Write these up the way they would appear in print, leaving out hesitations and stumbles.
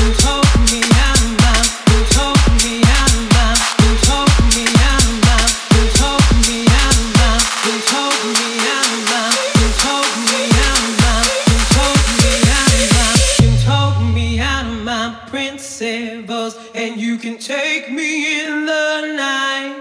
And you can take me in the night.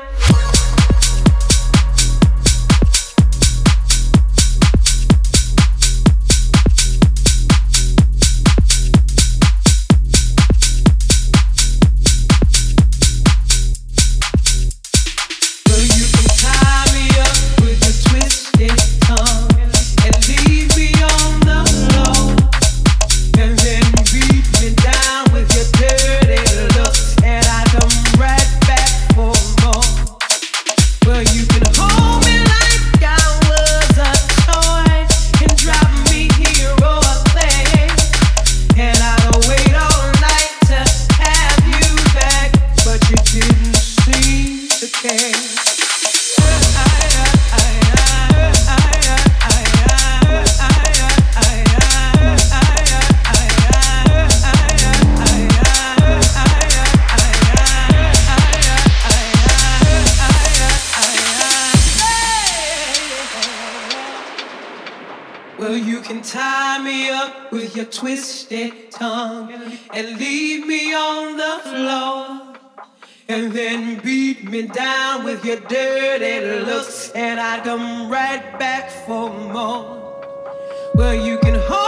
Well, you can tie me up with your twisted tongue and leave me on the floor, and then beat me down with your dirty looks, and I'd come right back for more. Well, you can hold